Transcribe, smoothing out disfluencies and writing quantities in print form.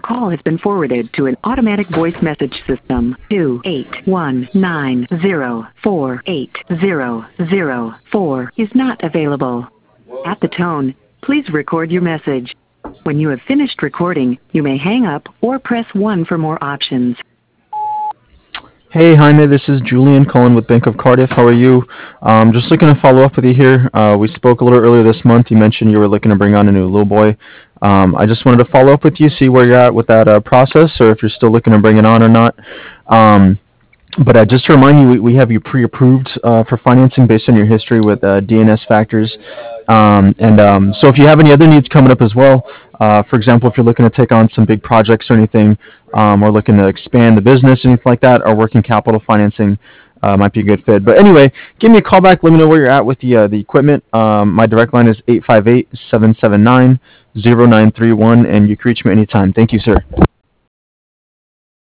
call has been forwarded to an automatic voice message system. 28190480004 is not available. At the tone, please record your message. When you have finished recording, you may hang up or press 1 for more options. Hey Jaime, this is Julian calling with Bank of Cardiff. How are you? Just looking to follow up with you here. We spoke a little earlier this month. You mentioned you were looking to bring on a new little boy. I just wanted to follow up with you, see where you're at with that process, or if you're still looking to bring it on or not. But just to remind you, we have you pre-approved for financing based on your history with DNS Factors. So if you have any other needs coming up as well, for example, if you're looking to take on some big projects or anything, or looking to expand the business, anything like that, or working capital financing might be a good fit. But anyway, give me a call back. Let me know where you're at with the equipment. My direct line is 858-779-0931, and you can reach me anytime. Thank you, sir.